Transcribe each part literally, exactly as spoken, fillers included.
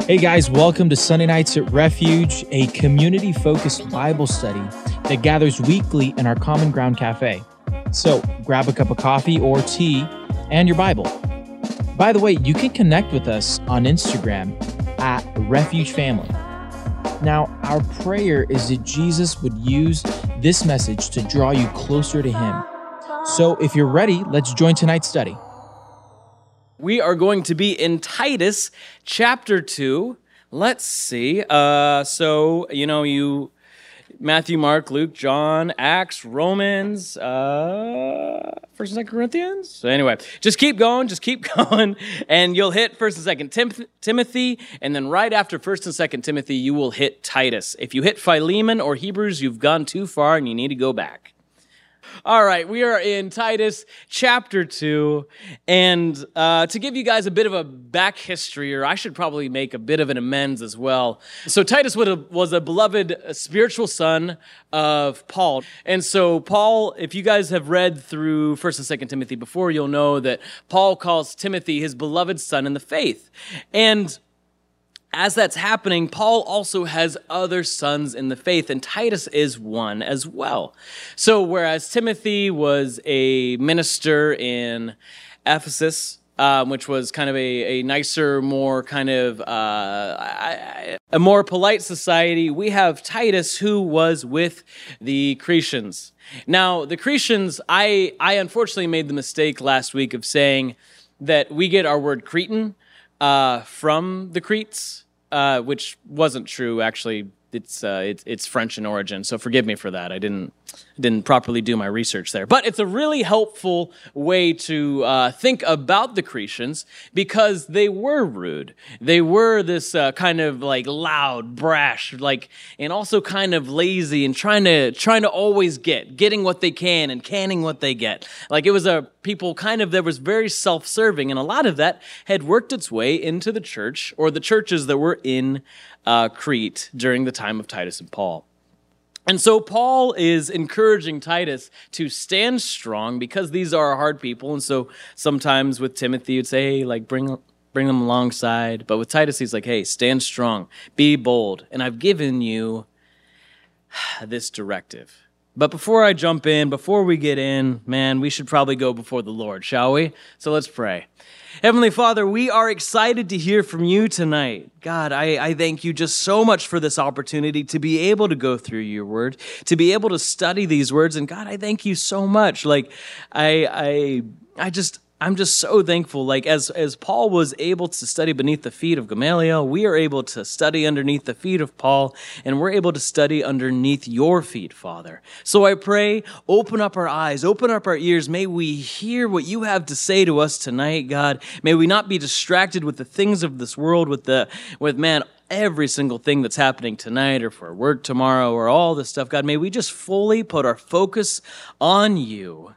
Hey guys, welcome to Sunday Nights at Refuge, a community-focused Bible study that gathers weekly in our Common Ground Cafe. So grab a cup of coffee or tea and your Bible. By the way, you can connect with us on Instagram at Refuge Family. Now, our prayer is that Jesus would use this message to draw you closer to Him. So if you're ready, let's join tonight's study. We are going to be in Titus chapter two. Let's see. Uh, so, you know, you, Matthew, Mark, Luke, John, Acts, Romans, uh, First and Second Corinthians. So anyway, just keep going, just keep going, and you'll hit First and Second Tim- Timothy, and then right after First and Second Timothy, you will hit Titus. If you hit Philemon or Hebrews, you've gone too far and you need to go back. All right, we are in Titus chapter two, and uh, to give you guys a bit of a back history, or I should probably make a bit of an amends as well. So Titus was a beloved spiritual son of Paul, and so Paul, if you guys have read through First and Second Timothy before, you'll know that Paul calls Timothy his beloved son in the faith, and as that's happening, Paul also has other sons in the faith, and Titus is one as well. So whereas Timothy was a minister in Ephesus, um, which was kind of a, a nicer, more kind of uh, a more polite society, we have Titus, who was with the Cretans. Now, the Cretans, I, I unfortunately made the mistake last week of saying that we get our word Cretan uh, from the Cretes. Uh, which wasn't true, actually. It's uh, it's it's French in origin, so forgive me for that. I didn't didn't properly do my research there. But it's a really helpful way to uh, think about the Cretans because they were rude. They were this uh, kind of like loud, brash, like, and also kind of lazy and trying to trying to always get, getting what they can and canning what they get. Like it was a people kind of that was very self-serving, and a lot of that had worked its way into the church or the churches that were in uh, Crete during the time of Titus and Paul. And so Paul is encouraging Titus to stand strong because these are hard people. And so sometimes with Timothy, you'd say, hey, like, bring, bring them alongside. But with Titus, he's like, hey, stand strong, be bold. And I've given you this directive. But before I jump in, before we get in, man, we should probably go before the Lord, shall we? So let's pray. Heavenly Father, we are excited to hear from you tonight. God, I, I thank you just so much for this opportunity to be able to go through your word, to be able to study these words. And God, I thank you so much. Like, I, I, I just, I'm just so thankful. Like, as, as Paul was able to study beneath the feet of Gamaliel, we are able to study underneath the feet of Paul, and we're able to study underneath your feet, Father. So I pray, open up our eyes, open up our ears. May we hear what you have to say to us tonight, God. May we not be distracted with the things of this world, with the, with man, every single thing that's happening tonight or for work tomorrow or all this stuff. God, may we just fully put our focus on you.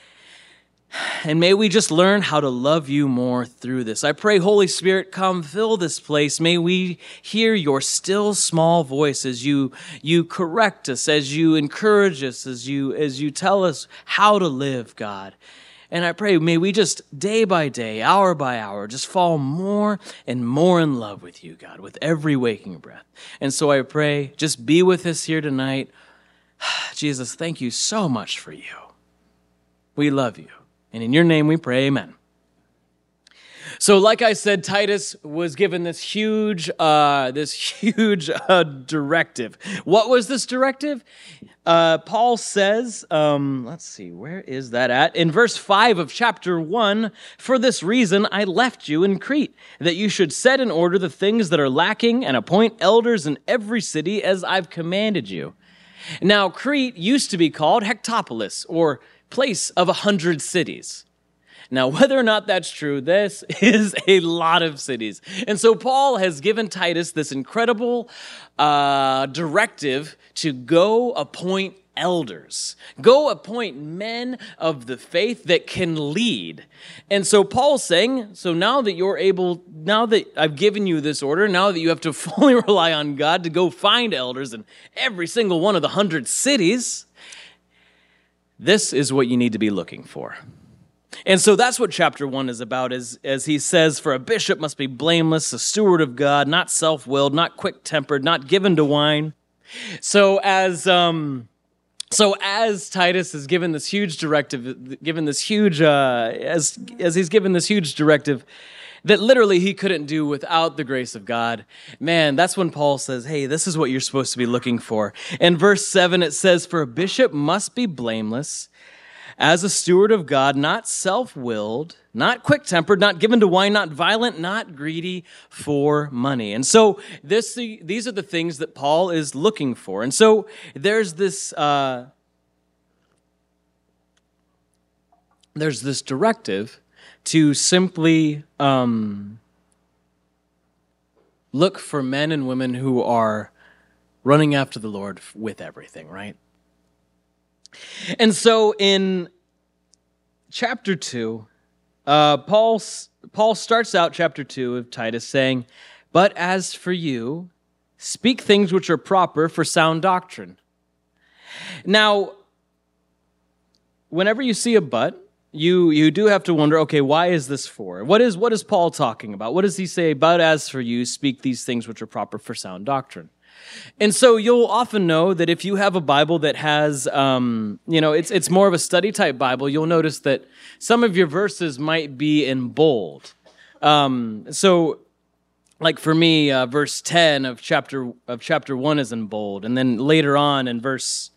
And may we just learn how to love you more through this. I pray, Holy Spirit, come fill this place. May we hear your still small voice as you you correct us, as you encourage us, as you as you tell us how to live, God. And I pray, may we just day by day, hour by hour, just fall more and more in love with you, God, with every waking breath. And so I pray, just be with us here tonight. Jesus, thank you so much for you. We love you. And in your name we pray, amen. So like I said, Titus was given this huge, uh, this huge uh, directive. What was this directive? Uh, Paul says, um, let's see, where is that at? In verse five of chapter one, for this reason I left you in Crete, that you should set in order the things that are lacking and appoint elders in every city as I've commanded you. Now, Crete used to be called Hectopolis, or place of a hundred cities. Now, whether or not that's true, this is a lot of cities. And so Paul has given Titus this incredible uh, directive to go appoint elders. Go appoint men of the faith that can lead. And so Paul's saying, so now that you're able, now that I've given you this order, now that you have to fully rely on God to go find elders in every single one of the hundred cities, this is what you need to be looking for. And so that's what chapter one is about, is, as he says, for a bishop must be blameless, a steward of God, not self-willed, not quick-tempered, not given to wine. So as um, so as Titus is given this huge directive, given this huge uh, as as he's given this huge directive that literally he couldn't do without the grace of God, man, that's when Paul says, hey, this is what you're supposed to be looking for. In verse seven, it says, for a bishop must be blameless, as a steward of God, not self-willed, not quick-tempered, not given to wine, not violent, not greedy for money. And so this, these are the things that Paul is looking for. And so there's this, uh, there's this directive to simply um, look for men and women who are running after the Lord with everything, right? And so in chapter two, uh, Paul, Paul starts out chapter two of Titus saying, but as for you, speak things which are proper for sound doctrine. Now, whenever you see a but, you you do have to wonder, okay, why is this for? What is what is Paul talking about? What does he say? But as for you, speak these things which are proper for sound doctrine. And so you'll often know that if you have a Bible that has, um, you know, it's it's more of a study type Bible, you'll notice that some of your verses might be in bold. Um, so, like for me, uh, verse ten of chapter of chapter one is in bold, and then later on in verse,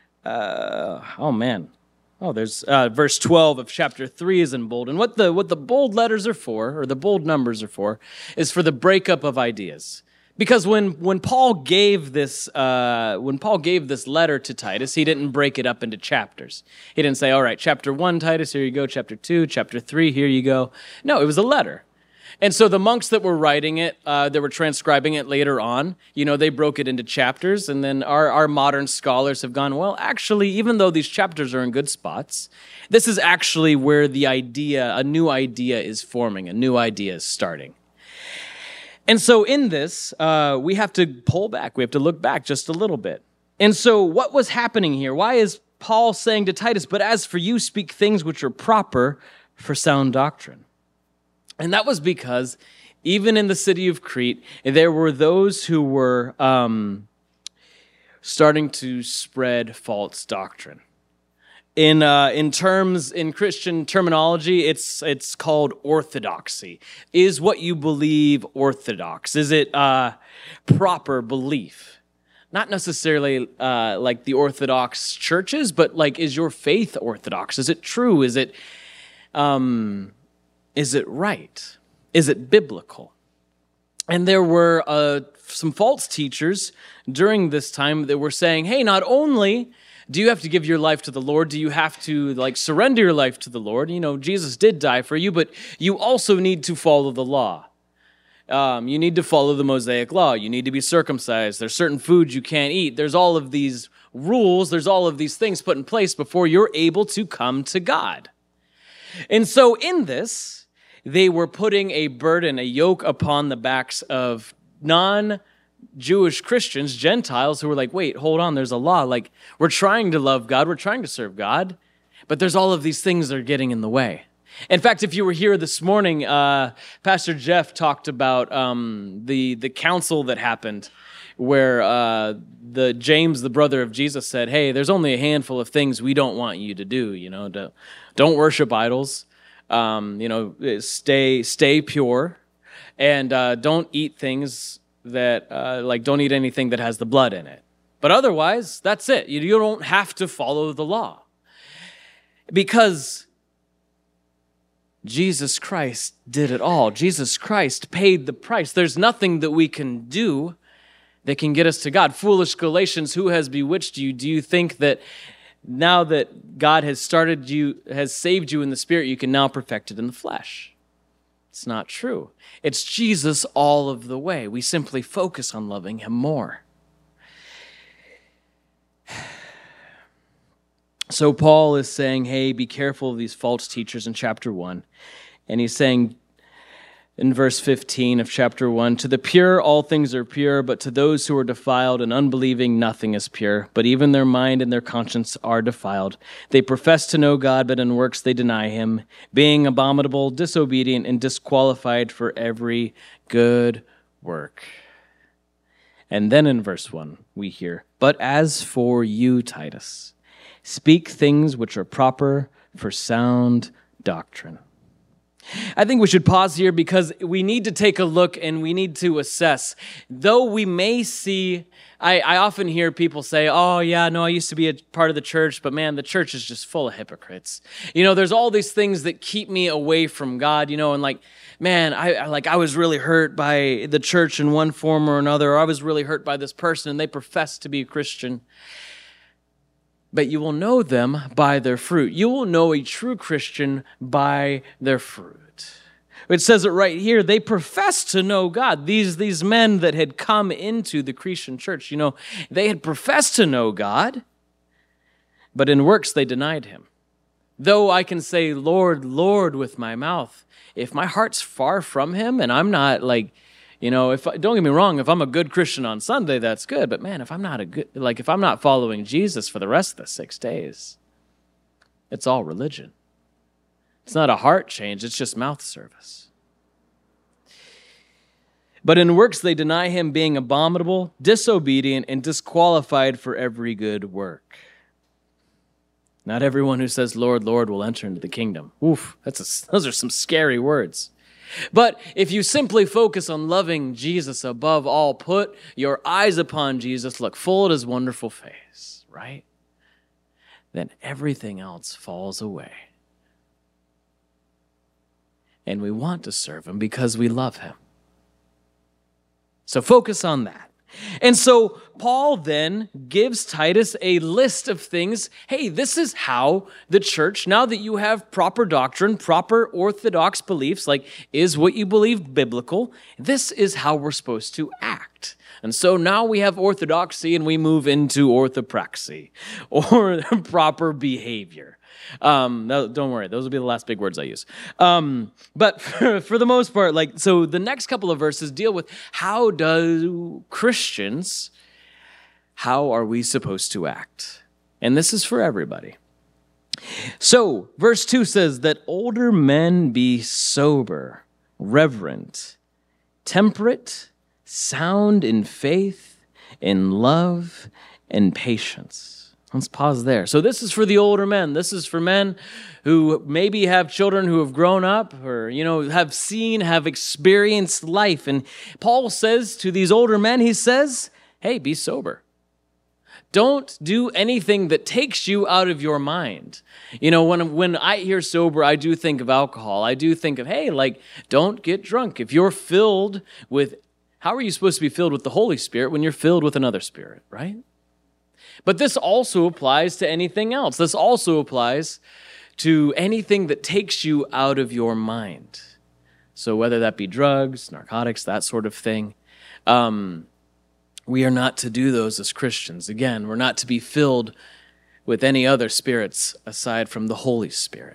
uh, oh man, oh there's uh, verse twelve of chapter three is in bold. And what the what the bold letters are for, or the bold numbers are for, is for the breakup of ideas. Because when, when Paul gave this uh, when Paul gave this letter to Titus, he didn't break it up into chapters. He didn't say, all right, chapter one, Titus, here you go. Chapter two, chapter three, here you go. No, it was a letter. And so the monks that were writing it, uh, that were transcribing it later on, you know, they broke it into chapters. And then our, our modern scholars have gone, well, actually, even though these chapters are in good spots, this is actually where the idea, a new idea is forming, a new idea is starting. And so in this, uh, we have to pull back. We have to look back just a little bit. And so what was happening here? Why is Paul saying to Titus, but as for you, speak things which are proper for sound doctrine? And that was because even in the city of Crete, there were those who were um, starting to spread false doctrine. In uh, in terms in Christian terminology, it's it's called orthodoxy. Is what you believe orthodox? Is it uh, proper belief? Not necessarily uh, like the Orthodox churches, but like, is your faith orthodox? Is it true? Is it um, is it right? Is it biblical? And there were uh, some false teachers during this time that were saying, hey, not only do you have to give your life to the Lord? Do you have to like surrender your life to the Lord? You know, Jesus did die for you, but you also need to follow the law. Um, you need to follow the Mosaic law. You need to be circumcised. There's certain foods you can't eat. There's all of these rules. There's all of these things put in place before you're able to come to God. And so in this, they were putting a burden, a yoke upon the backs of non Jewish Christians, Gentiles, who were like, wait, hold on, there's a law. Like, we're trying to love God, we're trying to serve God, but there's all of these things that are getting in the way. In fact, if you were here this morning, uh, Pastor Jeff talked about um, the, the council that happened where uh, the James, the brother of Jesus, said, hey, there's only a handful of things we don't want you to do, you know, to, don't worship idols, um, you know, stay, stay pure, and uh, don't eat things that, uh, like, don't eat anything that has the blood in it. But otherwise, that's it. You, you don't have to follow the law. Because Jesus Christ did it all. Jesus Christ paid the price. There's nothing that we can do that can get us to God. Foolish Galatians, who has bewitched you? Do you think that now that God has started you, has saved you in the spirit, you can now perfect it in the flesh? It's not true. It's Jesus all of the way. We simply focus on loving him more. So Paul is saying, hey, be careful of these false teachers in chapter one. And he's saying, in verse fifteen of chapter one, to the pure all things are pure, but to those who are defiled and unbelieving nothing is pure, but even their mind and their conscience are defiled. They profess to know God, but in works they deny him, being abominable, disobedient, and disqualified for every good work. And then in verse one, we hear, but as for you, Titus, speak things which are proper for sound doctrine. I think we should pause here because we need to take a look and we need to assess. Though we may see, I, I often hear people say, oh yeah, no, I used to be a part of the church, but man, the church is just full of hypocrites. You know, there's all these things that keep me away from God, you know, and like, man, I, I like I was really hurt by the church in one form or another, or I was really hurt by this person and they profess to be a Christian. But you will know them by their fruit. You will know a true Christian by their fruit. It says it right here. They profess to know God. These, these men that had come into the Cretan church, you know, they had professed to know God, but in works they denied him. Though I can say, Lord, Lord, with my mouth, if my heart's far from him and I'm not like, you know, if don't get me wrong, if I'm a good Christian on Sunday, that's good. But man, if I'm not a good, like if I'm not following Jesus for the rest of the six days, it's all religion. It's not a heart change, it's just mouth service. But in works they deny him, being abominable, disobedient, and disqualified for every good work. Not everyone who says, Lord, Lord, will enter into the kingdom. Oof, that's a, those are some scary words. But if you simply focus on loving Jesus above all, put your eyes upon Jesus, look full at his wonderful face, right? Then everything else falls away. And we want to serve him because we love him. So focus on that. And so Paul then gives Titus a list of things. Hey, this is how the church, now that you have proper doctrine, proper orthodox beliefs, like is what you believe biblical, this is how we're supposed to act. And so now we have orthodoxy and we move into orthopraxy, or proper behavior. Um, no, don't worry, those will be the last big words I use. Um, but for, for the most part, like, so the next couple of verses deal with how do Christians, how are we supposed to act? And this is for everybody. So, verse two says that older men be sober, reverent, temperate, sound in faith, in love, and patience. Let's pause there. So this is for the older men. This is for men who maybe have children who have grown up or, you know, have seen, have experienced life. And Paul says to these older men, he says, hey, be sober. Don't do anything that takes you out of your mind. You know, when, when I hear sober, I do think of alcohol. I do think of, hey, like, don't get drunk. If you're filled with, how are you supposed to be filled with the Holy Spirit when you're filled with another spirit, right? But this also applies to anything else. This also applies to anything that takes you out of your mind. So whether that be drugs, narcotics, that sort of thing, um, we are not to do those as Christians. Again, we're not to be filled with any other spirits aside from the Holy Spirit.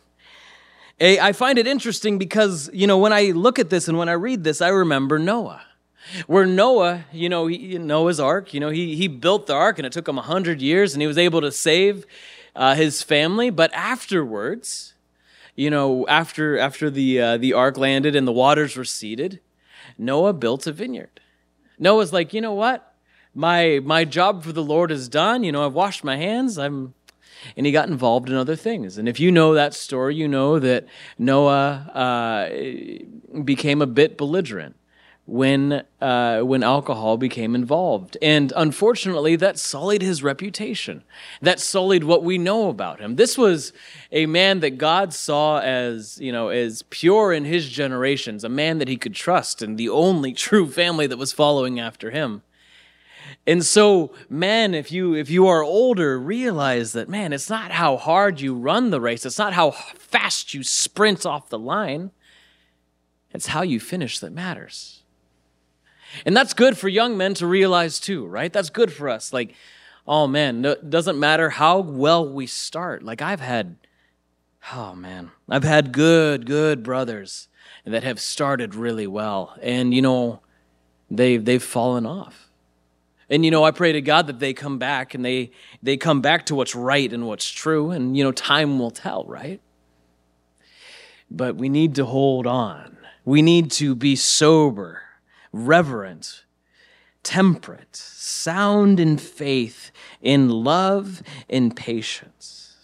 I find it interesting because, you know, when I look at this and when I read this, I remember Noah. Where Noah, you know, he, Noah's Ark, you know, he, he built the ark and it took him a hundred years and he was able to save uh, his family. But afterwards, you know, after after the uh, the ark landed and the waters receded, Noah built a vineyard. Noah's like, you know what? My my job for the Lord is done. You know, I've washed my hands. I'm, and he got involved in other things. And if you know that story, you know that Noah uh, became a bit belligerent when uh, when alcohol became involved. And unfortunately, that sullied his reputation. That sullied what we know about him. This was a man that God saw as, you know, as pure in his generations, a man that he could trust and the only true family that was following after him. And so, man, if you if you are older, realize that, man, it's not how hard you run the race. It's not how fast you sprint off the line. It's how you finish that matters. And that's good for young men to realize too, right? That's good for us. Like, oh man, it doesn't matter how well we start. Like I've had, Oh, man. I've had good, good brothers that have started really well. And, you know, they've, they've fallen off. And, you know, I pray to God that they come back and they, they come back to what's right and what's true. And, you know, time will tell, right? But we need to hold on. We need to be sober, reverent, temperate, sound in faith, in love, in patience.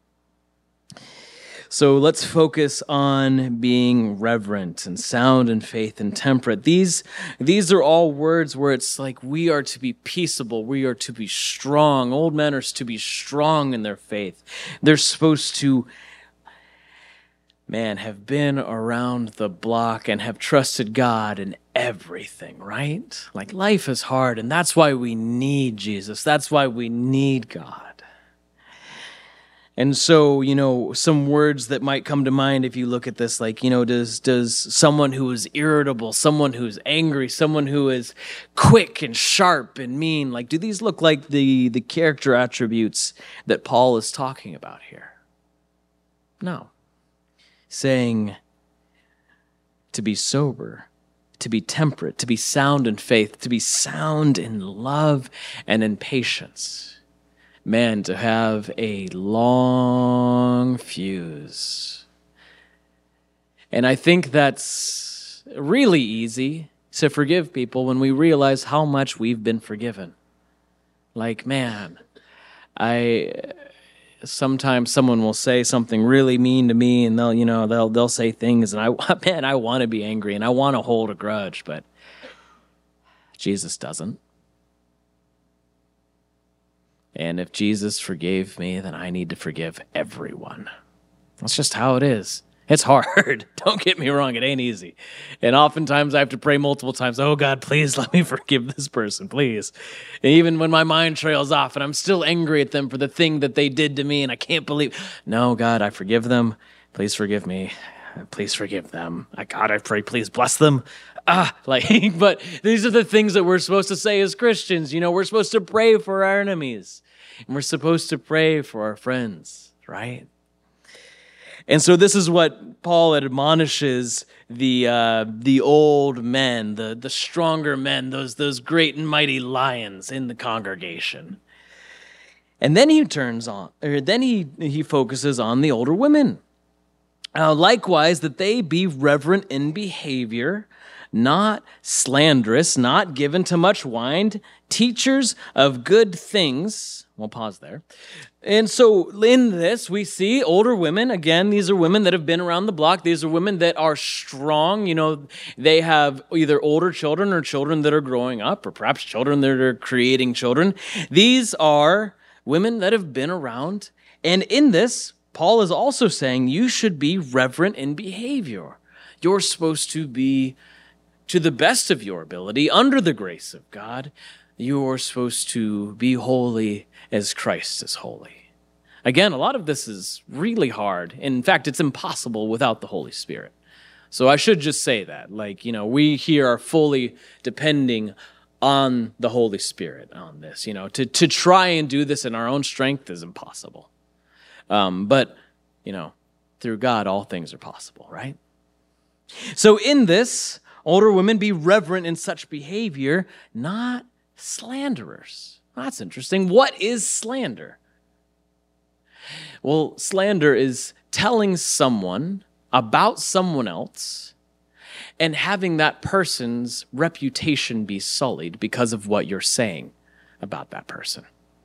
So let's focus on being reverent and sound in faith and temperate. These, these are all words where it's like we are to be peaceable. We are to be strong. Old men are to be strong in their faith. They're supposed to man, have been around the block and have trusted God in everything, right? Like life is hard, and that's why we need Jesus. That's why we need God. And so, you know, some words that might come to mind if you look at this, like, you know, does does someone who is irritable, someone who's angry, someone who is quick and sharp and mean, like, do these look like the, the character attributes that Paul is talking about here? No. Saying to be sober, to be temperate, to be sound in faith, to be sound in love and in patience. Man, to have a long fuse. And I think that's really easy to forgive people when we realize how much we've been forgiven. Like, man, I... sometimes someone will say something really mean to me, and they'll, you know, they'll they'll say things, and I, man, I want to be angry and I want to hold a grudge, but Jesus doesn't. And if Jesus forgave me, then I need to forgive everyone. That's just how it is. It's hard. Don't get me wrong. It ain't easy. And oftentimes I have to pray multiple times, oh God, please let me forgive this person, please. And even when my mind trails off and I'm still angry at them for the thing that they did to me and I can't believe, no, God, I forgive them. Please forgive me. Please forgive them. God, I pray, please bless them. Ah, like, but these are the things that we're supposed to say as Christians. You know, we're supposed to pray for our enemies. And we're supposed to pray for our friends, right? And so this is what Paul admonishes the uh, the old men, the the stronger men, those those great and mighty lions in the congregation. And then he turns on, or then he he focuses on the older women. Uh, likewise, that they be reverent in behavior, not slanderous, not given to much wine, teachers of good things. We'll pause there. And so in this, we see older women. Again, these are women that have been around the block. These are women that are strong. You know, they have either older children or children that are growing up, or perhaps children that are creating children. These are women that have been around. And in this, Paul is also saying you should be reverent in behavior. You're supposed to be, to the best of your ability, under the grace of God, you're supposed to be holy as Christ is holy. Again, a lot of this is really hard. In fact, it's impossible without the Holy Spirit. So I should just say that. Like, you know, we here are fully depending on the Holy Spirit on this. You know, to, to try and do this in our own strength is impossible. Um, but, you know, through God, all things are possible, right? So in this, older women be reverent in such behavior, not slanderers. That's interesting. What is slander? Well, slander is telling someone about someone else and having that person's reputation be sullied because of what you're saying about that person.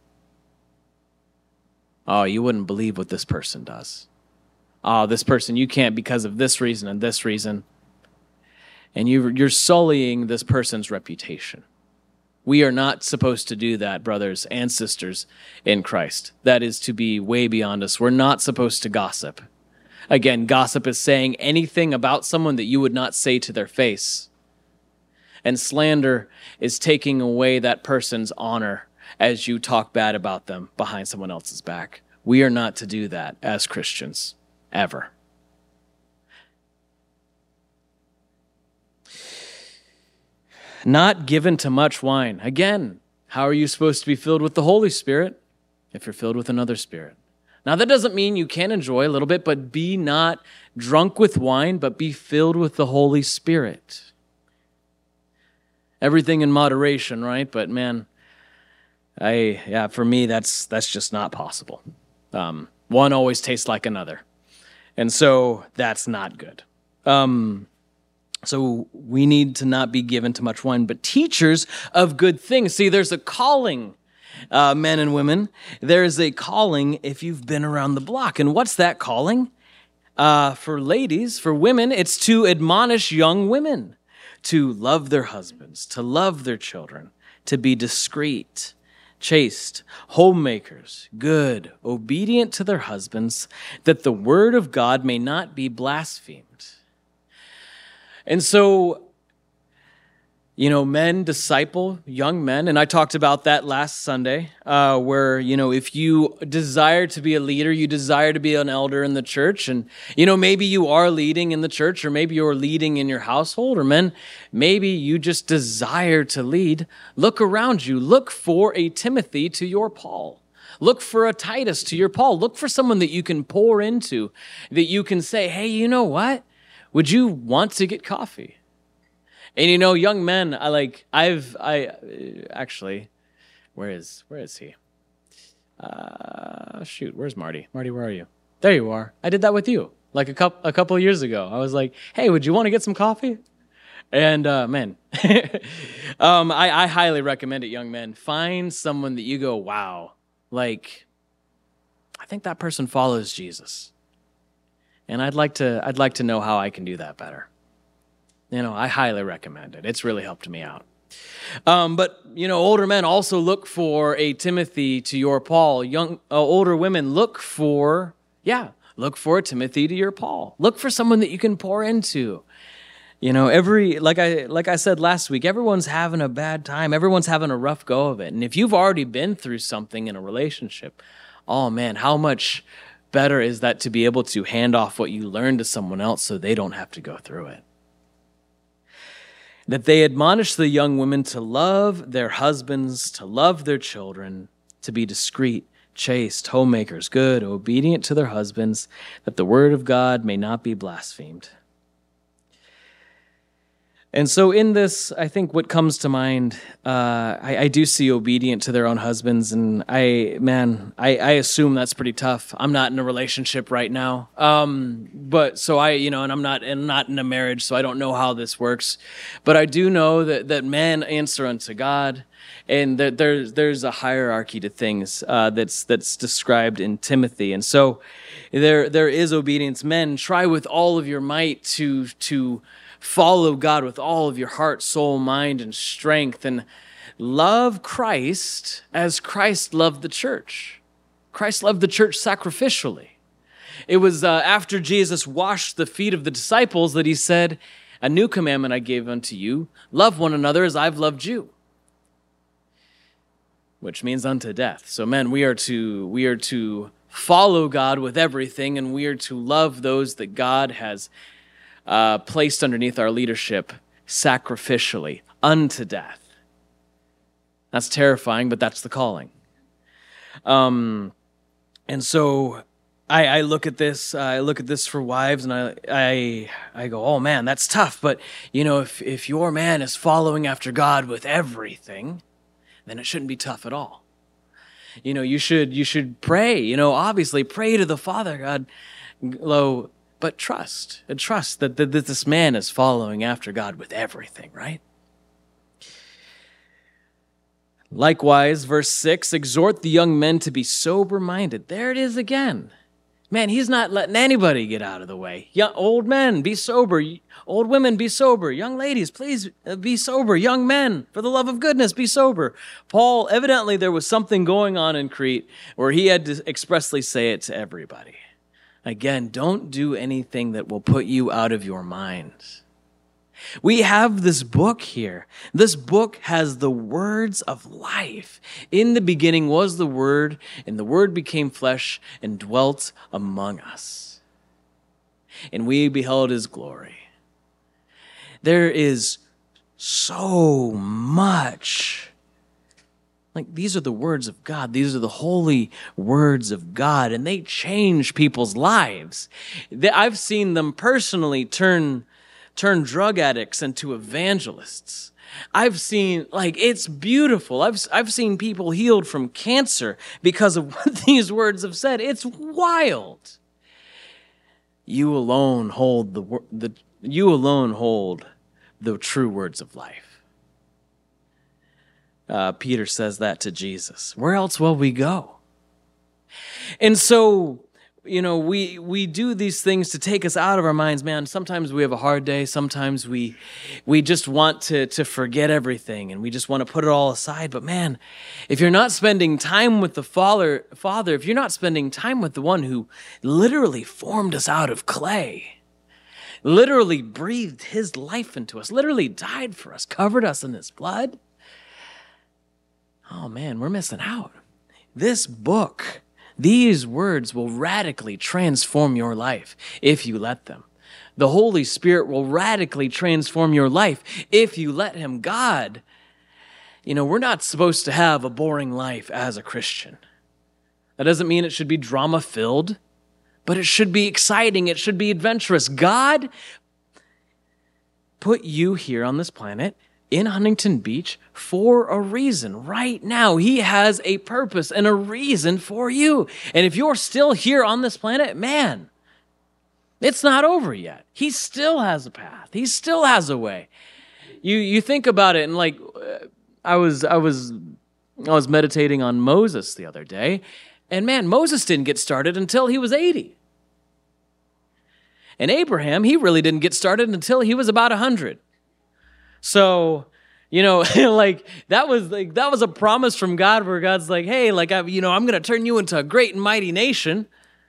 Oh, you wouldn't believe what this person does. Oh, this person, you can't because of this reason and this reason. And you, you're sullying this person's reputation. We are not supposed to do that, brothers and sisters in Christ. That is to be way beyond us. We're not supposed to gossip. Again, gossip is saying anything about someone that you would not say to their face. And slander is taking away that person's honor as you talk bad about them behind someone else's back. We are not to do that as Christians, ever. Not given to much wine. Again, how are you supposed to be filled with the Holy Spirit if you're filled with another spirit? Now, that doesn't mean you can't enjoy a little bit, but be not drunk with wine, but be filled with the Holy Spirit. Everything in moderation, right? But man, I yeah, for me, that's that's just not possible. Um, one always tastes like another, and so that's not good. Um, so we need to not be given to much wine, but teachers of good things. See, there's a calling. Uh, men and women, there is a calling if you've been around the block. And what's that calling? Uh, for ladies, for women, it's to admonish young women to love their husbands, to love their children, to be discreet, chaste, homemakers, good, obedient to their husbands, that the word of God may not be blasphemed. And so, you know, men disciple young men, and I talked about that last Sunday, uh, where, you know, if you desire to be a leader, you desire to be an elder in the church, and, you know, maybe you are leading in the church, or maybe you're leading in your household, or men, maybe you just desire to lead. Look around you. Look for a Timothy to your Paul. Look for a Titus to your Paul. Look for someone that you can pour into, that you can say, hey, you know what? Would you want to get coffee? And you know, young men, I like, I've, I, actually, where is, where is he? Uh, shoot, where's Marty? Marty, where are you? There you are. I did that with you, like a couple, a couple of years ago. I was like, hey, would you want to get some coffee? And, uh, man, um, I, I highly recommend it, young men. Find someone that you go, wow, like, I think that person follows Jesus. And I'd like to, I'd like to know how I can do that better. You know, I highly recommend it. It's really helped me out. Um, but, you know, older men also look for a Timothy to your Paul. Young, uh, older women look for, yeah, look for a Timothy to your Paul. Look for someone that you can pour into. You know, every, like I, like I said last week, everyone's having a bad time. Everyone's having a rough go of it. And if you've already been through something in a relationship, oh man, how much better is that to be able to hand off what you learned to someone else so they don't have to go through it. That they admonish the young women to love their husbands, to love their children, to be discreet, chaste, homemakers, good, obedient to their husbands, that the word of God may not be blasphemed. And so in this, I think what comes to mind, uh, I, I do see obedient to their own husbands, and I, man, I, I assume that's pretty tough. I'm not in a relationship right now, um, but so I, you know, and I'm not, and not in a marriage, so I don't know how this works. But I do know that that men answer unto God, and that there's there's a hierarchy to things uh, that's that's described in Timothy, and so there there is obedience. Men, try with all of your might to to. Follow God with all of your heart, soul, mind, and strength, and love Christ as Christ loved the church. Christ loved the church sacrificially. It was uh, after Jesus washed the feet of the disciples that he said, "A new commandment I gave unto you, love one another as I've loved you," which means unto death. So men, we are to we are to follow God with everything, and we are to love those that God has Uh, placed underneath our leadership sacrificially unto death. That's terrifying, but that's the calling. Um, and so I, I look at this. Uh, I look at this for wives, and I, I, I go, "Oh man, that's tough." But you know, if if your man is following after God with everything, then it shouldn't be tough at all. You know, you should you should pray. You know, obviously pray to the Father God, lo. But trust, and trust that, that this man is following after God with everything, right? Likewise, verse six, exhort the young men to be sober-minded. There it is again. Man, he's not letting anybody get out of the way. Young, old men, be sober. Old women, be sober. Young ladies, please be sober. Young men, for the love of goodness, be sober. Paul, evidently there was something going on in Crete where he had to expressly say it to everybody. Again, don't do anything that will put you out of your mind. We have this book here. This book has the words of life. In the beginning was the Word, and the Word became flesh and dwelt among us. And we beheld his glory. There is so much Like, these are the words of God. These are the holy words of God, and they change people's lives. They, I've seen them personally turn, turn drug addicts into evangelists. I've seen, like, it's beautiful. I've, I've seen people healed from cancer because of what these words have said. It's wild. You alone hold the, the you alone hold the true words of life. Uh, Peter says that to Jesus. Where else will we go? And so, you know, we we do these things to take us out of our minds, man. Sometimes we have a hard day. Sometimes we we just want to to forget everything, and we just want to put it all aside. But man, if you're not spending time with the Father, Father, if you're not spending time with the one who literally formed us out of clay, literally breathed his life into us, literally died for us, covered us in his blood, oh man, we're missing out. This book, these words will radically transform your life if you let them. The Holy Spirit will radically transform your life if you let him. God, you know, we're not supposed to have a boring life as a Christian. That doesn't mean it should be drama-filled, but it should be exciting. It should be adventurous. God put you here on this planet in Huntington Beach for a reason. Right now, he has a purpose and a reason for you. And if you're still here on this planet, man, it's not over yet. He still has a path. He still has a way. You you think about it, and like I was I was I was meditating on Moses the other day, and man, Moses didn't get started until he was eighty. And Abraham, he really didn't get started until he was about one hundred. So, you know, like that was like that was a promise from God, where God's like, hey, like I, you know, I'm going to turn you into a great and mighty nation.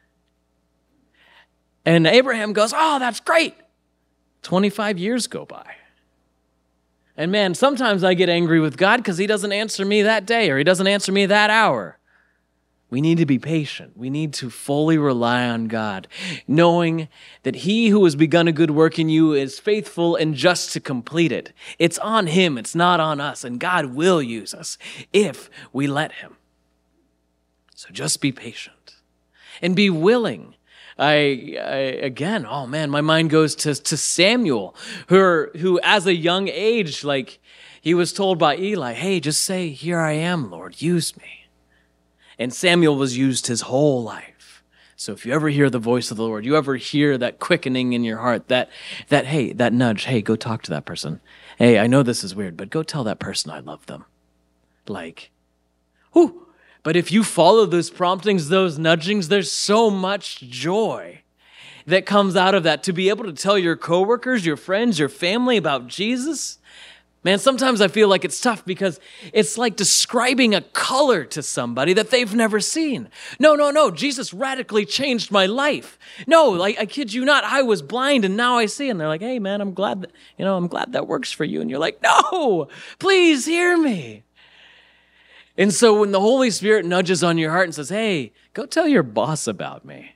And Abraham goes, oh, that's great. twenty-five years go by. And man, sometimes I get angry with God because he doesn't answer me that day, or he doesn't answer me that hour. We need to be patient. We need to fully rely on God, knowing that he who has begun a good work in you is faithful and just to complete it. It's on him. It's not on us. And God will use us if we let him. So just be patient and be willing. I, I again, oh man, my mind goes to, to Samuel, who, who as a young age, like he was told by Eli, hey, just say, here I am, Lord, use me. And Samuel was used his whole life. So if you ever hear the voice of the Lord, you ever hear that quickening in your heart, that, that hey, that nudge, hey, go talk to that person. Hey, I know this is weird, but go tell that person I love them. Like, whew. But if you follow those promptings, those nudgings, there's so much joy that comes out of that. To be able to tell your coworkers, your friends, your family about Jesus. Man, sometimes I feel like it's tough because it's like describing a color to somebody that they've never seen. No, no, no, Jesus radically changed my life. No, like, I kid you not, I was blind and now I see. And they're like, hey man, I'm glad that, you know, I'm glad that works for you. And you're like, no, please hear me. And so when the Holy Spirit nudges on your heart and says, hey, go tell your boss about me.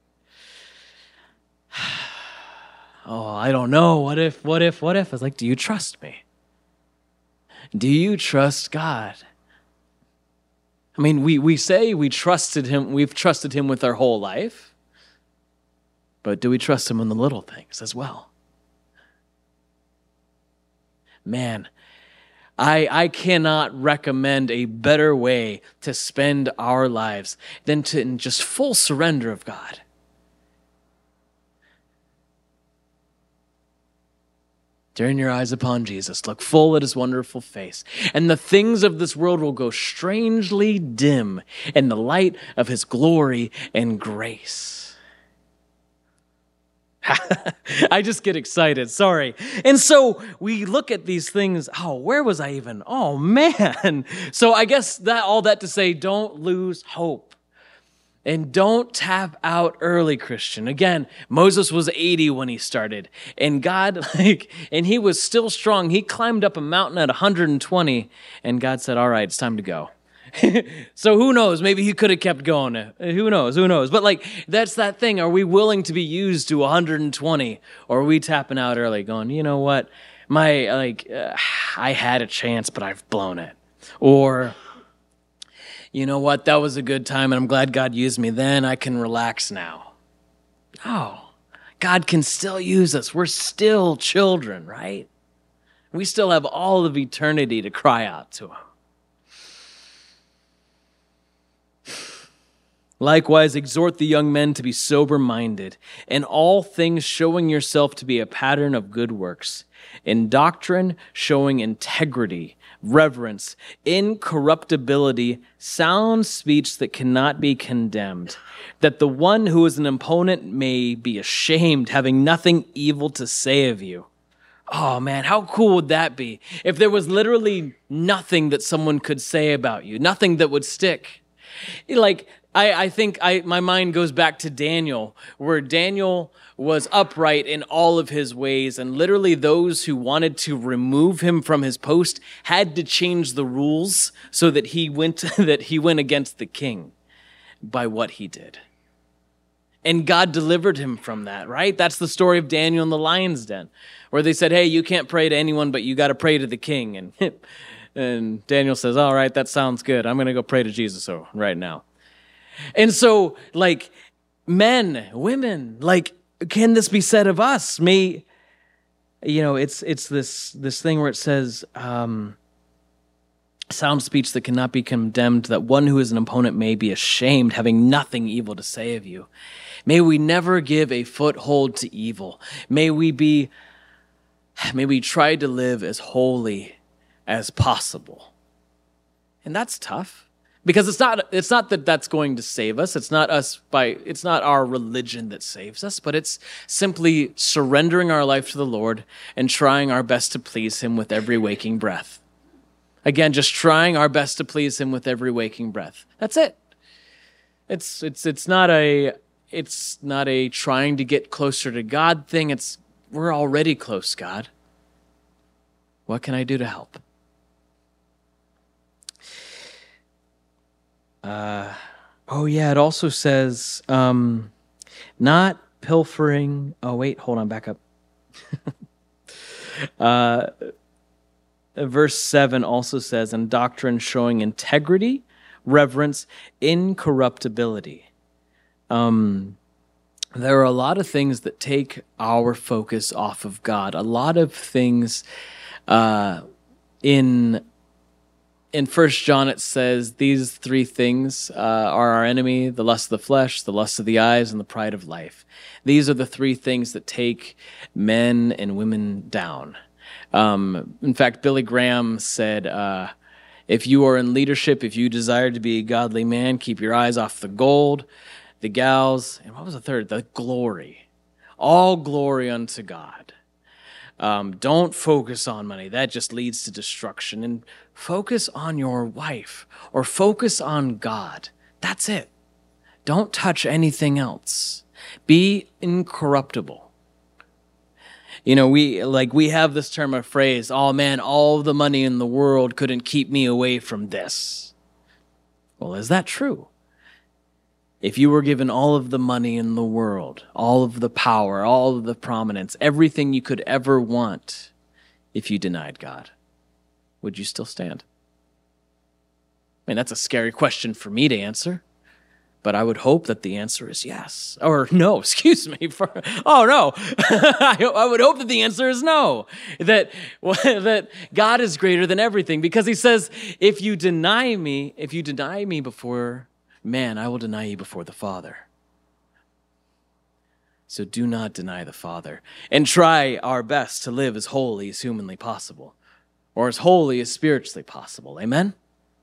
Oh, I don't know. What if, what if, what if? I was like, do you trust me? Do you trust God? I mean, we, we say we trusted him, we've trusted him with our whole life, but do we trust him in the little things as well? Man, I, I cannot recommend a better way to spend our lives than to in just full surrender of God. Turn your eyes upon Jesus. Look full at his wonderful face. And the things of this world will go strangely dim in the light of his glory and grace. I just get excited. Sorry. And so we look at these things. Oh, where was I even? Oh, man. So I guess that all that to say, don't lose hope. And don't tap out early, Christian. Again, Moses was eighty when he started. And God, like, and he was still strong. He climbed up a mountain at one hundred twenty. And God said, all right, it's time to go. So who knows? Maybe he could have kept going. Who knows? Who knows? But like, that's that thing. Are we willing to be used to one hundred twenty? Or are we tapping out early going, you know what? My, like, uh, I had a chance, but I've blown it. Or, you know what, that was a good time and I'm glad God used me then, I can relax now. No, God can still use us. We're still children, right? We still have all of eternity to cry out to him. Likewise, exhort the young men to be sober-minded, in all things showing yourself to be a pattern of good works, in doctrine showing integrity, reverence, incorruptibility, sound speech that cannot be condemned, that the one who is an opponent may be ashamed, having nothing evil to say of you. Oh man, how cool would that be if there was literally nothing that someone could say about you, nothing that would stick? Like, I, I think I, my mind goes back to Daniel, where Daniel was upright in all of his ways, and literally those who wanted to remove him from his post had to change the rules so that he went that he went against the king by what he did. And God delivered him from that, right? That's the story of Daniel in the lion's den, where they said, hey, you can't pray to anyone, but you got to pray to the king. And, and Daniel says, all right, that sounds good. I'm going to go pray to Jesus right now. And so, like, men, women, like, can this be said of us? May, you know, it's it's this this thing where it says, um, sound speech that cannot be condemned, that one who is an opponent may be ashamed, having nothing evil to say of you. May we never give a foothold to evil. May we be, may we try to live as holy as possible. And that's tough. Because it's not it's not that that's going to save us. It's not us by it's not our religion that saves us, but it's simply surrendering our life to the Lord and trying our best to please him with every waking breath. Again, just trying our best to please him with every waking breath. That's it. It's it's it's not a it's not a trying to get closer to God thing. It's we're already close, God. What can I do to help? Uh, oh yeah, it also says, um, not pilfering. Oh wait, hold on, back up. uh, verse seven also says, and doctrine showing integrity, reverence, incorruptibility. Um, there are a lot of things that take our focus off of God. A lot of things, uh, in In First John, it says, these three things uh, are our enemy, the lust of the flesh, the lust of the eyes, and the pride of life. These are the three things that take men and women down. Um, in fact, Billy Graham said, uh, if you are in leadership, if you desire to be a godly man, keep your eyes off the gold, the gals, and what was the third? The glory. All glory unto God. Um, don't focus on money. That just leads to destruction. And focus on your wife or focus on God. That's it. Don't touch anything else. Be incorruptible. You know, we like we have this term or phrase, oh man, all the money in the world couldn't keep me away from this. Well, is that true? If you were given all of the money in the world, all of the power, all of the prominence, everything you could ever want, if you denied God, would you still stand? I mean, that's a scary question for me to answer, but I would hope that the answer is yes. Or no, excuse me. For, oh, no. I would hope that the answer is no, that, that God is greater than everything, because he says, if you deny me, if you deny me before man, I will deny you before the Father. So do not deny the Father, and try our best to live as holy as humanly possible, or as holy as spiritually possible. Amen?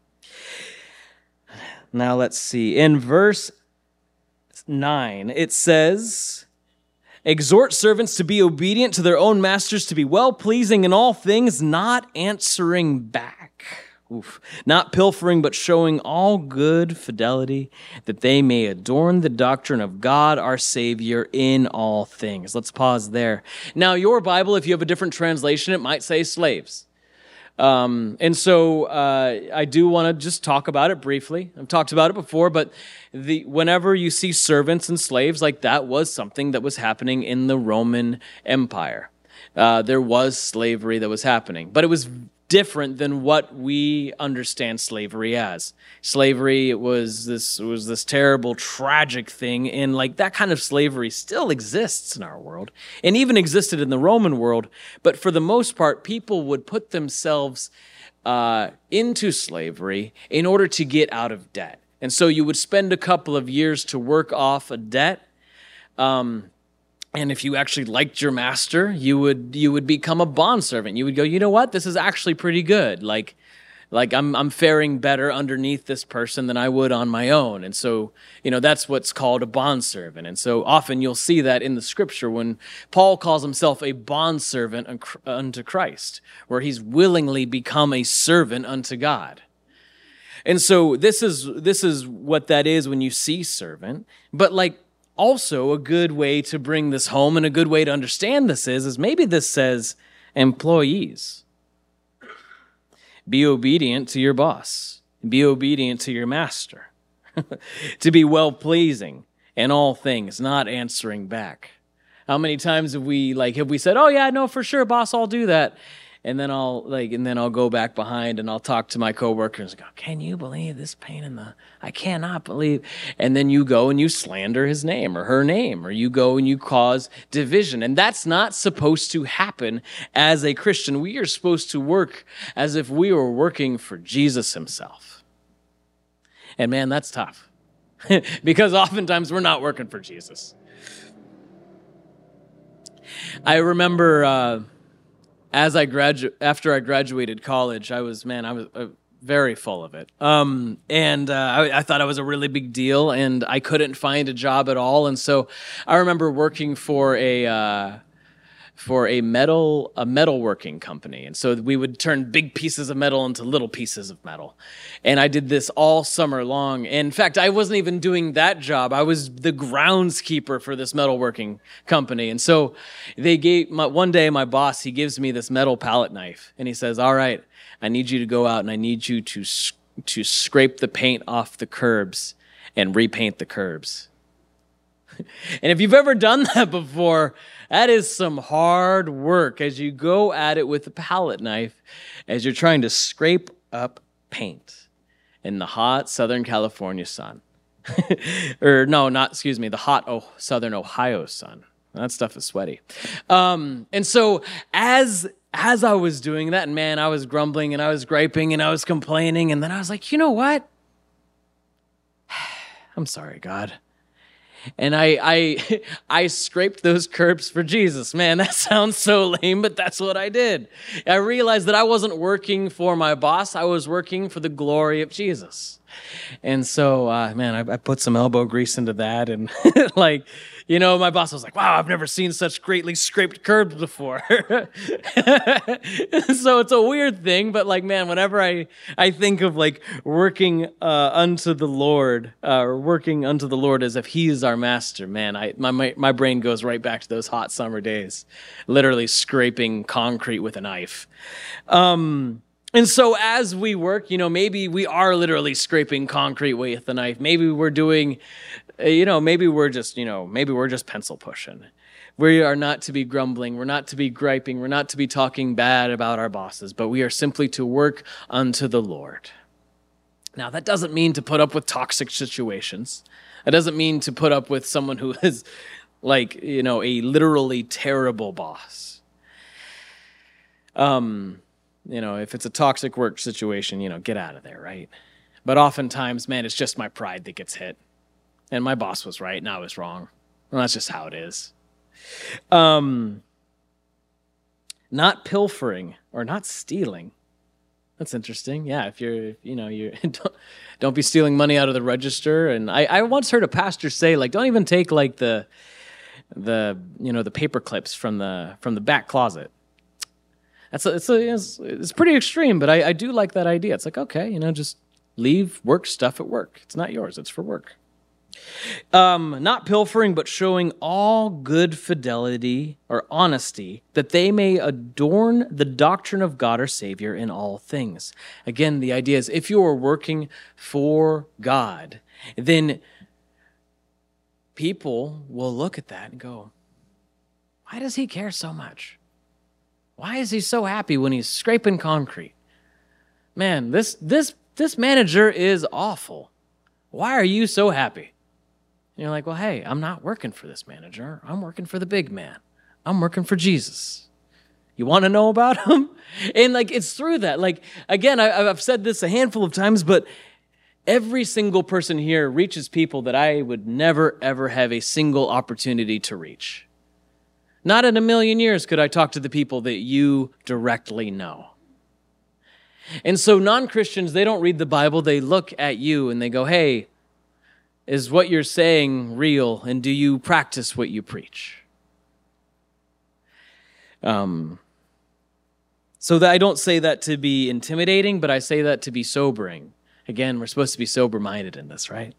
Now let's see. In verse nine, it says, exhort servants to be obedient to their own masters, to be well-pleasing in all things, not answering back. Oof. Not pilfering, but showing all good fidelity, that they may adorn the doctrine of God our Savior in all things. Let's pause there. Now, your Bible, if you have a different translation, it might say slaves. Um, and so uh, I do want to just talk about it briefly. I've talked about it before, but the whenever you see servants and slaves, like that was something that was happening in the Roman Empire. Uh, there was slavery that was happening, but it was different than what we understand slavery as. Slavery was this was this terrible, tragic thing, and like that kind of slavery still exists in our world, and even existed in the Roman world. But for the most part, people would put themselves uh, into slavery in order to get out of debt, and so you would spend a couple of years to work off a debt. Um, And if you actually liked your master, you would you would become a bondservant. You would go, you know what? This is actually pretty good. Like, like I'm I'm faring better underneath this person than I would on my own. And so, you know, that's what's called a bondservant. And so often you'll see that in the scripture when Paul calls himself a bondservant unto Christ, where he's willingly become a servant unto God. And so this is this is what that is when you see servant. But like, also, a good way to bring this home and a good way to understand this is, is maybe this says, employees, be obedient to your boss, be obedient to your master, to be well-pleasing in all things, not answering back. How many times have we, like, have we said, oh yeah, no, for sure, boss, I'll do that. And then I'll like, and then I'll go back behind and I'll talk to my coworkers and go, can you believe this pain in the, I cannot believe. And then you go and you slander his name or her name, or you go and you cause division. And that's not supposed to happen as a Christian. We are supposed to work as if we were working for Jesus himself. And man, that's tough because oftentimes we're not working for Jesus. I remember, uh, As I gradu- after I graduated college, I was, man, I was uh, very full of it. Um, and uh, I, I thought I was a really big deal, and I couldn't find a job at all. And so I remember working for a uh, for a metal a metalworking company. And so we would turn big pieces of metal into little pieces of metal. And I did this all summer long. And in fact, I wasn't even doing that job. I was the groundskeeper for this metalworking company. And so they gave my, one day my boss, he gives me this metal palette knife and he says, all right, I need you to go out and I need you to to scrape the paint off the curbs and repaint the curbs. And if you've ever done that before, that is some hard work as you go at it with a palette knife, as you're trying to scrape up paint in the hot Southern California sun. or no, not, excuse me, the hot oh, Southern Ohio sun. That stuff is sweaty. Um, and so as as I was doing that, and man, I was grumbling and I was griping and I was complaining, and then I was like, you know what? I'm sorry, God. And I, I, I scraped those curbs for Jesus. Man, that sounds so lame, but that's what I did. I realized that I wasn't working for my boss. I was working for the glory of Jesus. And so, uh, man, I, I put some elbow grease into that. And like, you know, my boss was like, wow, I've never seen such greatly scraped curbs before. So it's a weird thing, but like, man, whenever I, I think of like working uh, unto the Lord, uh, or working unto the Lord as if he is our master, man, I my, my my brain goes right back to those hot summer days, literally scraping concrete with a knife. Um, and so as we work, you know, maybe we are literally scraping concrete with a knife. Maybe we're doing, you know, maybe we're just, you know, maybe we're just pencil pushing. We are not to be grumbling. We're not to be griping. We're not to be talking bad about our bosses, but we are simply to work unto the Lord. Now, that doesn't mean to put up with toxic situations. That doesn't mean to put up with someone who is like, you know, a literally terrible boss. Um, you know, if it's a toxic work situation, you know, get out of there, right? But oftentimes, man, it's just my pride that gets hit. And my boss was right and I was wrong. Well, that's just how it is. Um, not pilfering or not stealing. That's interesting. Yeah, if you're, you know, you don't, don't be stealing money out of the register. And I, I once heard a pastor say, like, don't even take like the, the, you know, the paper clips from the from the back closet. That's a, it's a, it's, it's pretty extreme, but I, I do like that idea. It's like, okay, you know, just leave work stuff at work. It's not yours. It's for work. Um, not pilfering, but showing all good fidelity or honesty, that they may adorn the doctrine of God our Savior in all things. Again, the idea is if you are working for God, then people will look at that and go, why does he care so much? Why is he so happy when he's scraping concrete? man, this this this manager is awful. Why are you so happy? And you're like, well, hey, I'm not working for this manager. I'm working for the big man. I'm working for Jesus. You want to know about him? And like, it's through that. Like, again, I, I've said this a handful of times, but every single person here reaches people that I would never, ever have a single opportunity to reach. Not in a million years could I talk to the people that you directly know. And so non-Christians, they don't read the Bible. They look at you and they go, hey, is what you're saying real? And do you practice what you preach? Um, so that I don't say that to be intimidating, but I say that to be sobering. Again, we're supposed to be sober-minded in this, right?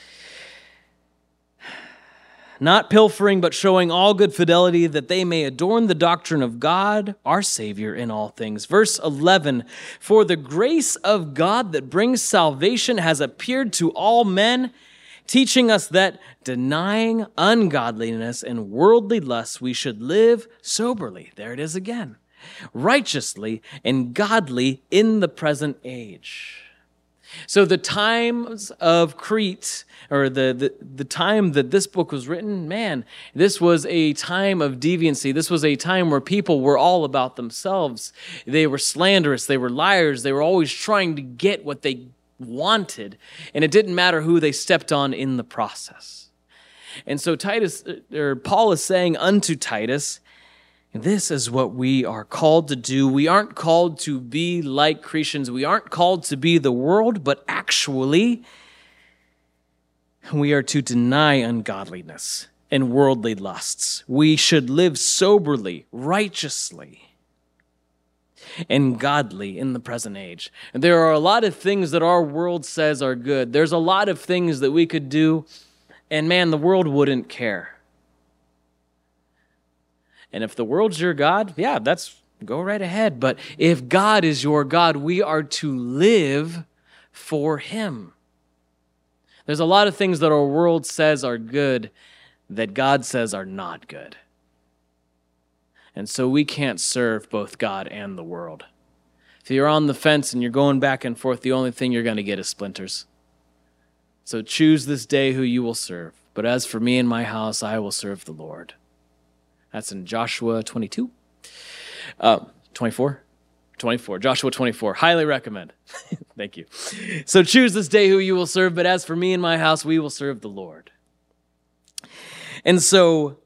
Not pilfering, but showing all good fidelity, that they may adorn the doctrine of God, our Savior, in all things. Verse eleven, for the grace of God that brings salvation has appeared to all men, teaching us that, denying ungodliness and worldly lusts, we should live soberly. There it is again. Righteously and godly in the present age. So the times of Crete, or the, the, the time that this book was written, man, this was a time of deviancy. This was a time where people were all about themselves. They were slanderous. They were liars. They were always trying to get what they wanted, and it didn't matter who they stepped on in the process. And so Titus, or Paul is saying unto Titus, this is what we are called to do. We aren't called to be like Cretans. We aren't called to be the world, but actually, we are to deny ungodliness and worldly lusts. We should live soberly, righteously, and godly in the present age. And there are a lot of things that our world says are good. There's a lot of things that we could do, and man, the world wouldn't care. And if the world's your God, yeah, that's go right ahead. But if God is your God, we are to live for him. There's a lot of things that our world says are good that God says are not good. And so we can't serve both God and the world. If you're on the fence and you're going back and forth, the only thing you're going to get is splinters. So choose this day who you will serve. But as for me and my house, I will serve the Lord. That's in Joshua twenty-two. Uh, twenty-four? twenty-four. Joshua twenty-four. Highly recommend. Thank you. So choose this day who you will serve, but as for me and my house, we will serve the Lord. And so,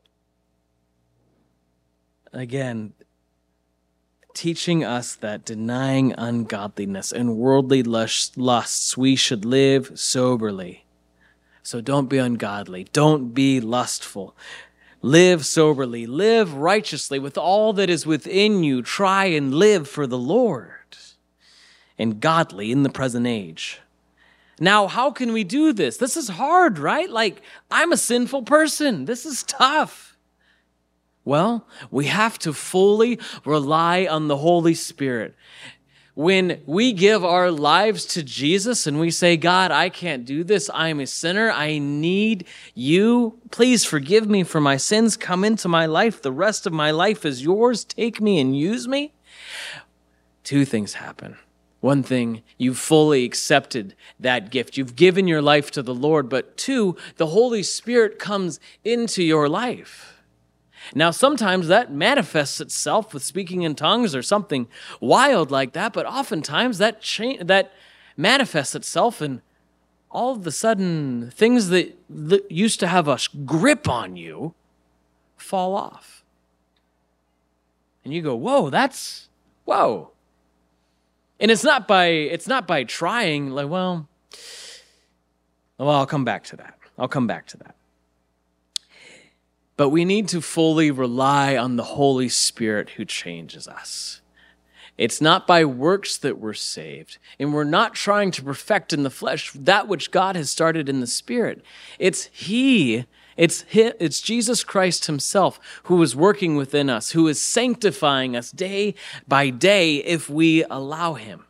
again, teaching us that denying ungodliness and worldly lusts, we should live soberly. So don't be ungodly. Don't be lustful. Live soberly. Live righteously with all that is within you. Try and live for the Lord and godly in the present age. Now, how can we do this? This is hard, right? Like, I'm a sinful person. This is tough. Well, we have to fully rely on the Holy Spirit. When we give our lives to Jesus and we say, God, I can't do this. I am a sinner. I need you. Please forgive me for my sins. Come into my life. The rest of my life is yours. Take me and use me. Two things happen. One thing, you've fully accepted that gift. You've given your life to the Lord. But two, the Holy Spirit comes into your life. Now, sometimes that manifests itself with speaking in tongues or something wild like that, but oftentimes that cha- that manifests itself in all of a sudden things that, that used to have a grip on you fall off. And you go, whoa, that's, whoa. And it's not by it's not by trying, like, well, well, I'll come back to that. I'll come back to that. But we need to fully rely on the Holy Spirit who changes us. It's not by works that we're saved, and we're not trying to perfect in the flesh that which God has started in the Spirit. It's He, it's He, it's Jesus Christ Himself who is working within us, who is sanctifying us day by day if we allow Him.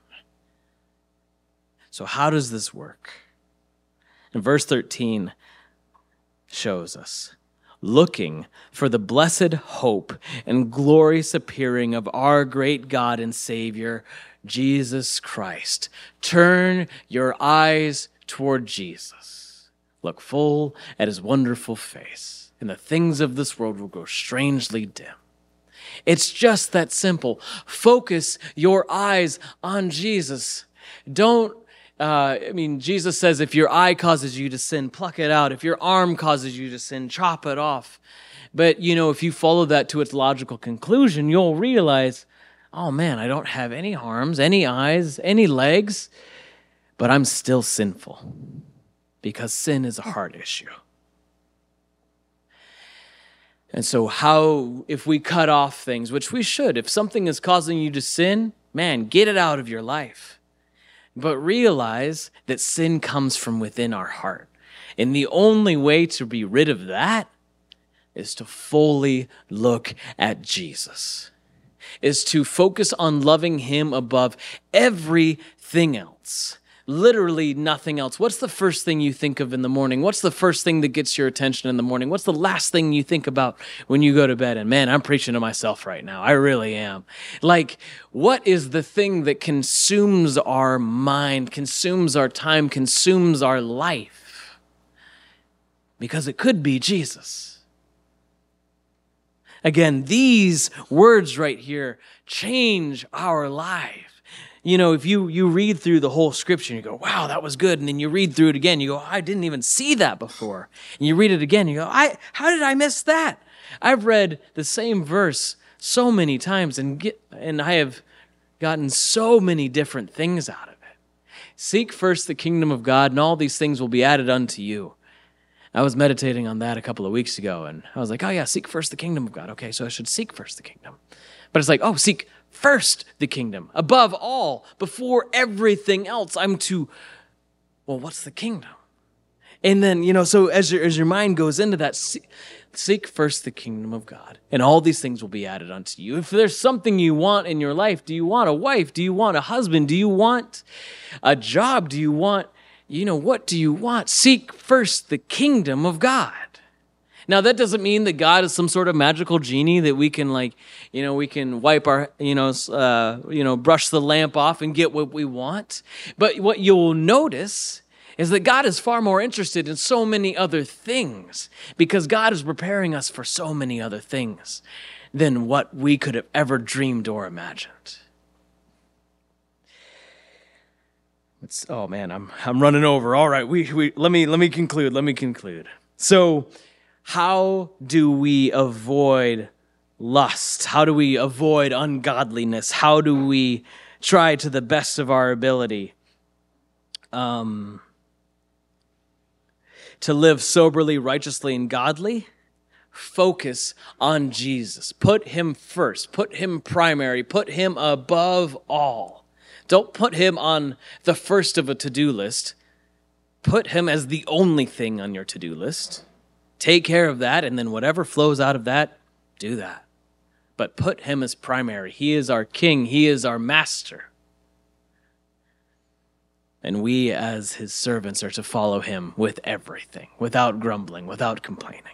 So how does this work? And verse thirteen shows us. Looking for the blessed hope and glorious appearing of our great God and Savior, Jesus Christ. Turn your eyes toward Jesus. Look full at his wonderful face, and the things of this world will grow strangely dim. It's just that simple. Focus your eyes on Jesus. Don't, uh, I mean, Jesus says if your eye causes you to sin, pluck it out. If your arm causes you to sin, chop it off. But, you know, if you follow that to its logical conclusion, you'll realize, oh man, I don't have any arms, any eyes, any legs, but I'm still sinful because sin is a heart issue. And so how, if we cut off things, which we should, if something is causing you to sin, man, get it out of your life. But realize that sin comes from within our heart. And the only way to be rid of that is to fully look at Jesus. Is to focus on loving him above everything else. Literally nothing else. What's the first thing you think of in the morning? What's the first thing that gets your attention in the morning? What's the last thing you think about when you go to bed? And man, I'm preaching to myself right now. I really am. Like, what is the thing that consumes our mind, consumes our time, consumes our life? Because it could be Jesus. Again, these words right here change our life. You know, if you, you read through the whole scripture and you go, wow, that was good. And then you read through it again, you go, I didn't even see that before. And you read it again, you go, I how did I miss that? I've read the same verse so many times and get, and I have gotten so many different things out of it. Seek first the kingdom of God, and all these things will be added unto you. I was meditating on that a couple of weeks ago, and I was like, oh yeah, seek first the kingdom of God. Okay, so I should seek first the kingdom. But it's like, oh, seek first the kingdom. Above all, before everything else, I'm to, well, what's the kingdom? And then, you know, so as your, as your mind goes into that, seek, seek first the kingdom of God, and all these things will be added unto you. If there's something you want in your life, do you want a wife? Do you want a husband? Do you want a job? Do you want You know, what do you want? Seek first the kingdom of God. Now, that doesn't mean that God is some sort of magical genie that we can, like, you know, we can wipe our, you know, uh, you know, brush the lamp off and get what we want. But what you'll notice is that God is far more interested in so many other things, because God is preparing us for so many other things than what we could have ever dreamed or imagined. It's, oh man, I'm I'm running over. All right, we we let me let me conclude. Let me conclude. So, how do we avoid lust? How do we avoid ungodliness? How do we try to the best of our ability um, to live soberly, righteously, and godly? Focus on Jesus. Put him first. Put him primary. Put him above all. Don't put him on the first of a to-do list. Put him as the only thing on your to-do list. Take care of that, and then whatever flows out of that, do that. But put him as primary. He is our king. He is our master. And we as his servants are to follow him with everything, without grumbling, without complaining.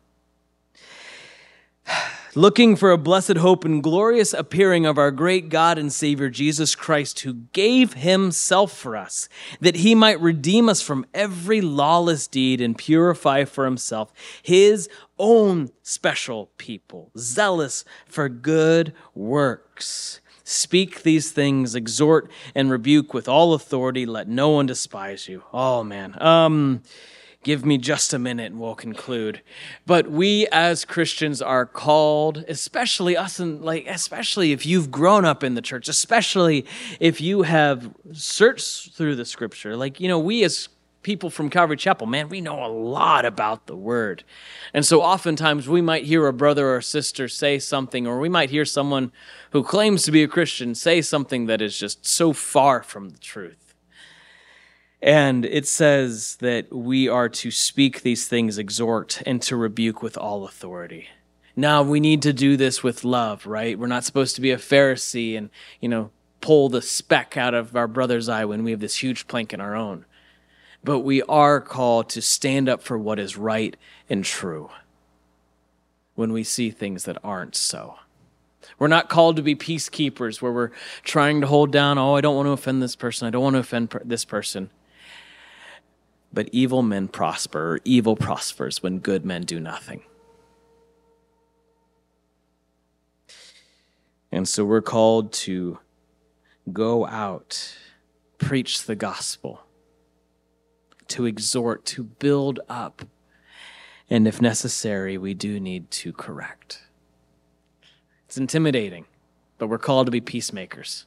Looking for a blessed hope and glorious appearing of our great God and Savior Jesus Christ, who gave himself for us, that he might redeem us from every lawless deed and purify for himself his own special people, zealous for good works. Speak these things, exhort and rebuke with all authority. Let no one despise you. Oh, man. Um... Give me just a minute and we'll conclude. But we as Christians are called, especially us, and like, especially if you've grown up in the church, especially if you have searched through the scripture. Like, you know, we as people from Calvary Chapel, man, we know a lot about the word. And so oftentimes we might hear a brother or sister say something, or we might hear someone who claims to be a Christian say something that is just so far from the truth. And it says that we are to speak these things, exhort, and to rebuke with all authority. Now, we need to do this with love, right? We're not supposed to be a Pharisee and, you know, pull the speck out of our brother's eye when we have this huge plank in our own. But we are called to stand up for what is right and true when we see things that aren't so. We're not called to be peacekeepers where we're trying to hold down, oh, I don't want to offend this person. I don't want to offend per- this person. But evil men prosper, or evil prospers when good men do nothing. And so we're called to go out, preach the gospel, to exhort, to build up, and if necessary, we do need to correct. It's intimidating, but we're called to be peacemakers.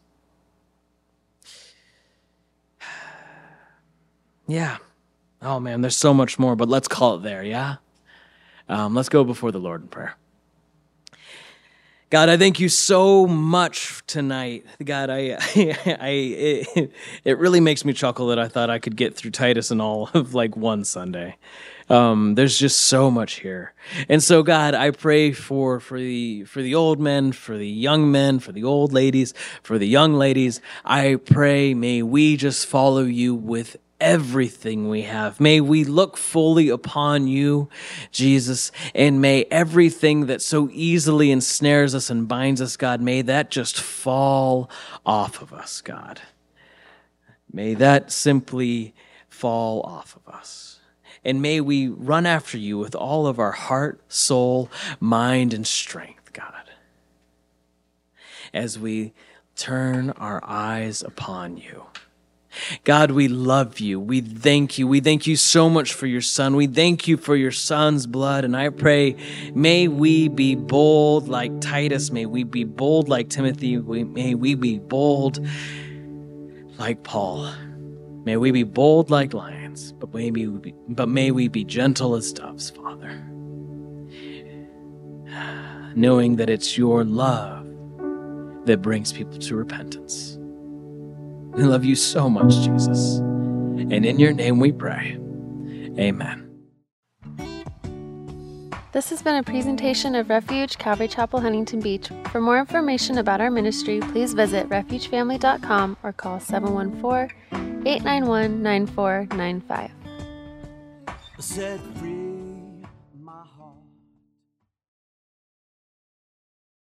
Yeah. Oh man, there's so much more, but let's call it there, yeah? Um, let's go before the Lord in prayer. God, I thank you so much tonight. God, I, I, I it, it really makes me chuckle that I thought I could get through Titus in all of like one Sunday. Um, there's just so much here. And so, God, I pray for, for the, for the old men, for the young men, for the old ladies, for the young ladies. I pray, may we just follow you with everything we have. May we look fully upon you, Jesus, and may everything that so easily ensnares us and binds us, God, may that just fall off of us, God. May that simply fall off of us. And may we run after you with all of our heart, soul, mind, and strength, God, as we turn our eyes upon you. God, we love you. We thank you. We thank you so much for your son. We thank you for your son's blood. And I pray, may we be bold like Titus. May we be bold like Timothy. May we be bold like Paul. May we be bold like lions, but may we be, but may we be gentle as doves, Father. Knowing that it's your love that brings people to repentance. We love you so much, Jesus. And in your name we pray. Amen. This has been a presentation of Refuge Calvary Chapel, Huntington Beach. For more information about our ministry, please visit refuge family dot com or call seven one four, eight nine one, nine four nine five.